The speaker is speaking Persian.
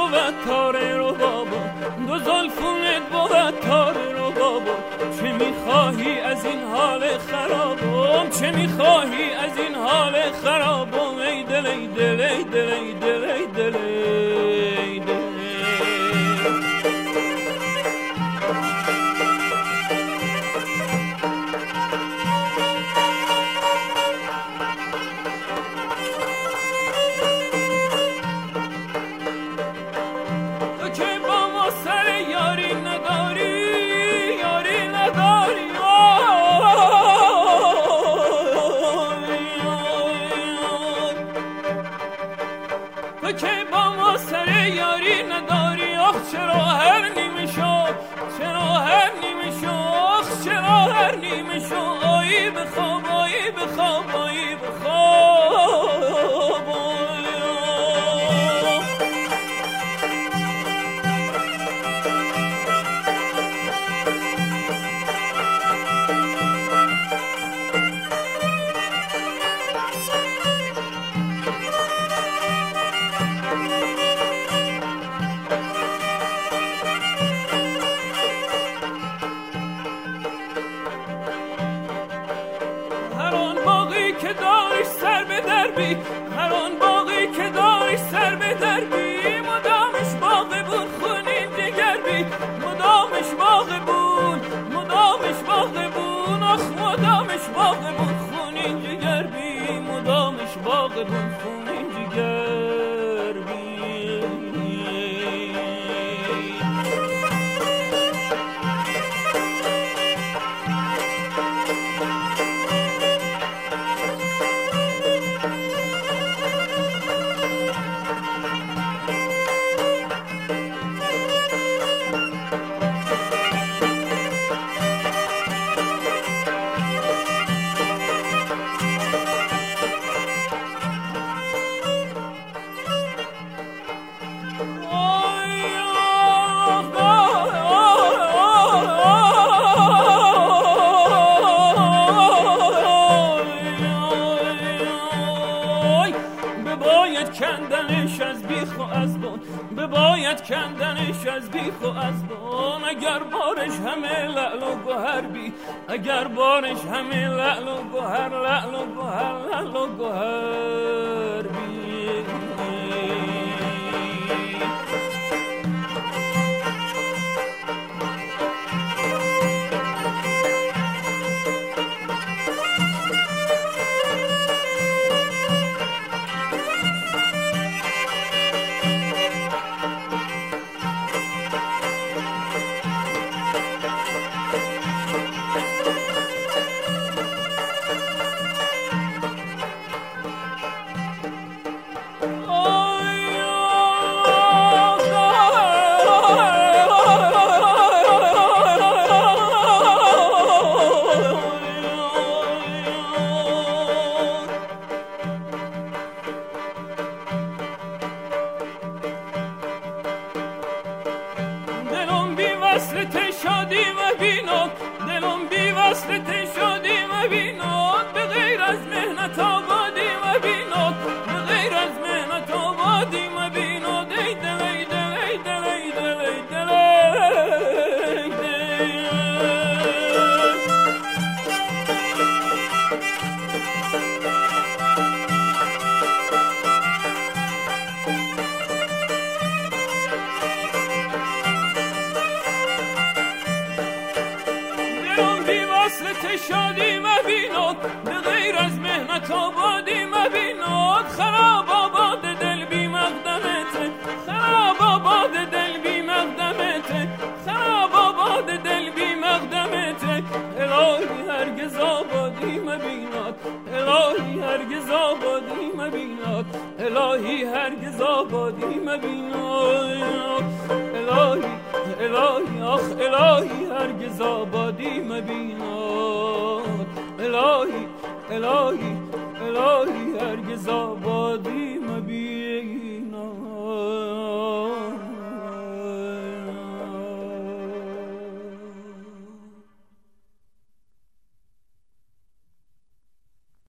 بود تاره رو بابا، دو زلفونت بود تاره رو بابا. چه میخواهی از این حال خرابم، چه میخواهی از این حال خرابم؟ ای دل ای دل ای دل ای دل ای دل ای دل. چرا هر نیمه شو، چرا هر نیمه شو، چرا هر نیمه شو؟ آیی بخواب، آیی بخواب، آیی بخواب. هر آن باقی که داشت سر به در بی، مدامش باغ بود خونین دیگر بی، مدامش باغ بود، مدامش باغ بود، آخ مدامش باغ بود خونین دیگر بی، مدامش باغ بود خونین دیگر بی. بباید کندنش از بیخ و از بن، اگر بارش همه لعل و گوهر بی، اگر بارش همه لعل و گوهر، لعل و گوهر، لعل و گوهر بی. شادی مبیناد به غیر از مهنت آبادی مبیناد، خراب آباد دل بی مقدمت، خراب آباد دل بی مقدمت، خراب آباد دل بی مقدمت. الهی هرگز آبادی مبیناد، الهی هرگز آبادی مبیناد، الهی هرگز آبادی مبیناد. الهی الهی آخ الهی هرگز آبادی مبیناد، الهی الهی الهی هرگز آبادی